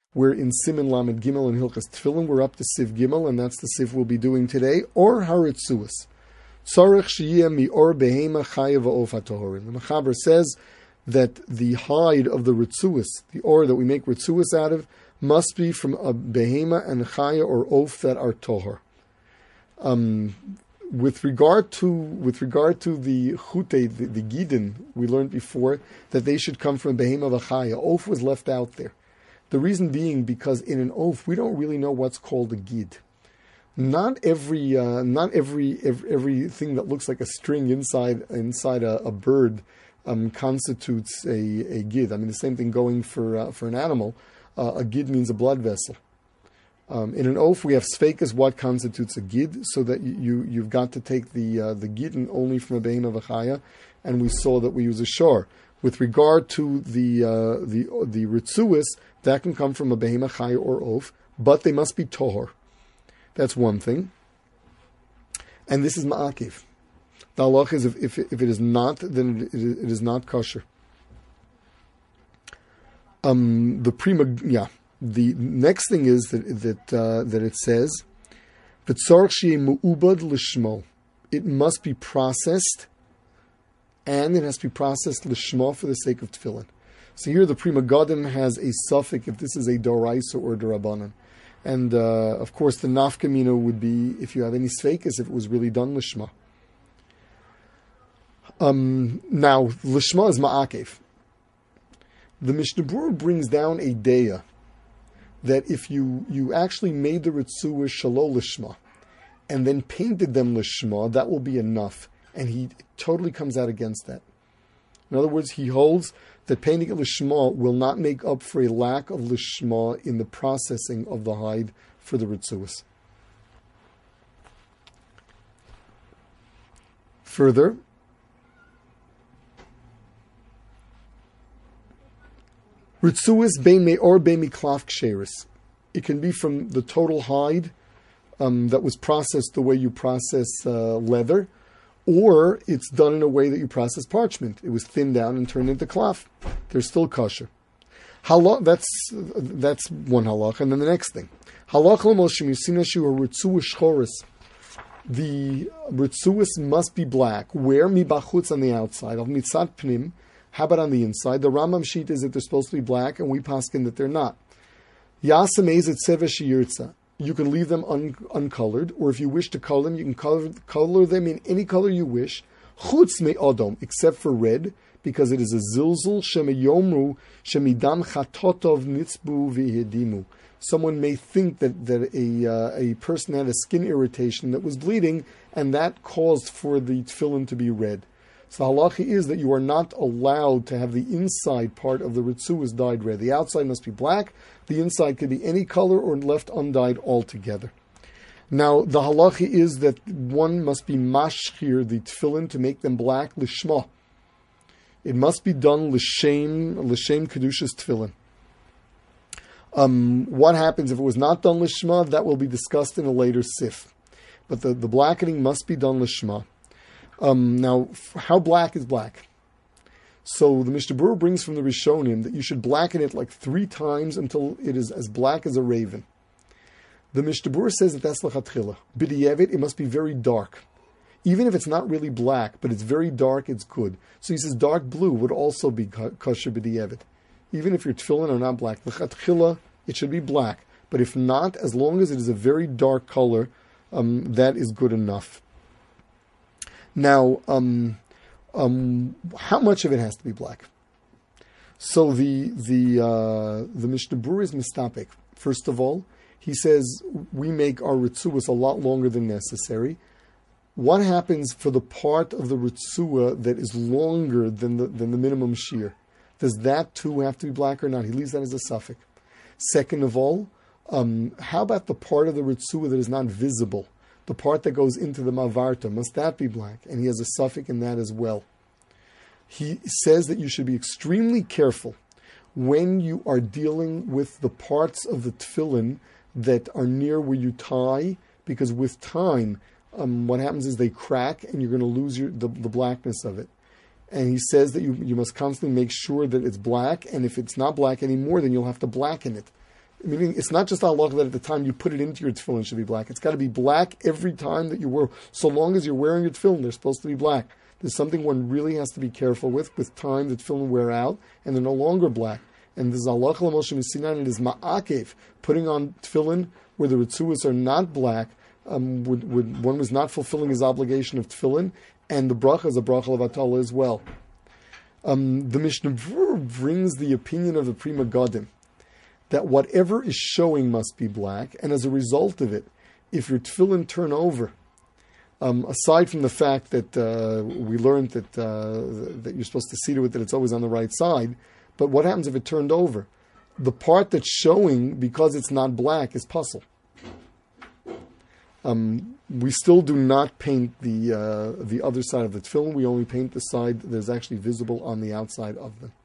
We're in Siman Lamed Gimel and Hilchas Tefillin. We're up to Siv Gimel, and that's the Siv we'll be doing today. Or Haritzuas. Tzarech sheyeh mi'or behema chaya va'of hatohorim. The Mechaber says that the hide of the Ritzuas, the or that we make Ritzuas out of, must be from a behema and chaya or oaf that are tohor. With regard to the chute, the gidin, we learned before that they should come from behema v'chaya. Oaf was left out there. The reason being because in an oaf we don't really know what's called a gid. Not everything that looks like a string inside a bird constitutes a gid. I mean, the same thing going for an animal. A gid means a blood vessel. In an oaf, we have sfeikas what constitutes a gid, so that you've got to take the gidin only from a behema v'chaya, and we saw that we use a shor. With regard to the ritzuas, that can come from a behema chaya or oaf, but they must be tohor. That's one thing. And this is ma'akiv. The halach is if it is not, then it is not kosher. The next thing is that it says v'tzarech sheyeh me'ubad l'shmo. It must be processed, and it has to be processed l'shmo for the sake of tefillin. So here the Pri Megadim has a suffix if this is a doraisa or derabanan. And of course the nafkamina would be if you have any sfeikas if it was really done l'shma. Now l'shma is ma'akev. The Mishnah Berurah brings down a deya that if you actually made the ritzua shalo l'shma and then painted them l'shma, that will be enough. And he totally comes out against that. In other words, he holds that painting it l'shma will not make up for a lack of l'shma in the processing of the hide for the ritzuas. Further, ritzuas bein me'or bein miklaf ksheris. It can be from the total hide that was processed the way you process leather, or it's done in a way that you process parchment. It was thinned down and turned into klaf. They're still kosher. That's one halach. And then the next thing. Halach l'moshe misina shu ritzuas shchoris. The ritzuas must be black. Where? Mibachutz on the outside. Of mitzat pnim. How about on the inside? The Rambam sheet is that they're supposed to be black, and we paskin that they're not. Yasem ezet tzeva sheyirtza. You can leave them uncolored, or if you wish to color them, you can color them in any color you wish, chutz me'odom, except for red, because it is a zilzul shemeyomru shemidam chatotov nitzbu v'hedimu. Someone may think that a person had a skin irritation that was bleeding, and that caused for the tefillin to be red. So the halacha is that you are not allowed to have the inside part of the ritzuas dyed red. The outside must be black. The inside could be any color or left undyed altogether. Now, the halacha is that one must be mashchir the tefillin to make them black lishma. It must be done l'shem kedushas tefillin. What happens if it was not done lishma? That will be discussed in a later sif. But the blackening must be done lishma. Now, how black is black? So the Mishnah Berurah brings from the Rishonim that you should blacken it like 3 times until it is as black as a raven. The Mishnah Berurah says that that's l'chatchila. B'di'evet, it must be very dark. Even if it's not really black, but it's very dark, it's good. So he says dark blue would also be kosher b'di'evet. Even if your tefillin are not black. L'chatchila, it should be black. But if not, as long as it is a very dark color, that is good enough. Now, how much of it has to be black? So the Mishnah Berurah is mistapek. First of all, he says we make our ritzuas a lot longer than necessary. What happens for the part of the ritzua that is longer than the minimum shear? Does that too have to be black or not? He leaves that as a suffix. Second of all, how about the part of the ritzua that is not visible? The part that goes into the mavarta, must that be black? And he has a suffix in that as well. He says that you should be extremely careful when you are dealing with the parts of the tefillin that are near where you tie, because with time, what happens is they crack and you're going to lose the blackness of it. And he says that you must constantly make sure that it's black, and if it's not black anymore, then you'll have to blacken it. Meaning, it's not just halacha that at the time you put it into your tefillin should be black. It's got to be black every time that you wear. So long as you're wearing your tefillin, they're supposed to be black. There's something one really has to be careful with time the tefillin wear out, and they're no longer black. And this is halacha l'Moshe Misinan, and it is ma'akev, putting on tefillin where the ritzuas are not black, one was not fulfilling his obligation of tefillin, and the bracha is a bracha levatala as well. The Mishnah Berurah brings the opinion of the Pri Megadim that whatever is showing must be black, and as a result of it, if your tefillin turn over, aside from the fact that we learned that you're supposed to see to it that it's always on the right side, but what happens if it turned over? The part that's showing, because it's not black, is puzzle. We still do not paint the other side of the tefillin. We only paint the side that is actually visible on the outside of them.